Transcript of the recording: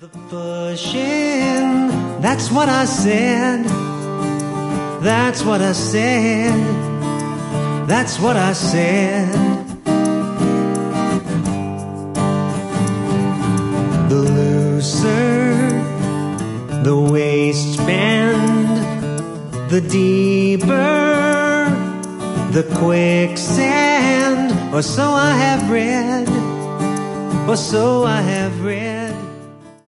The pushing, that's what I said. That's what I said. That's what I said. The looser the waistband, the deeper the quicksand. Or so I have read, or so I have read.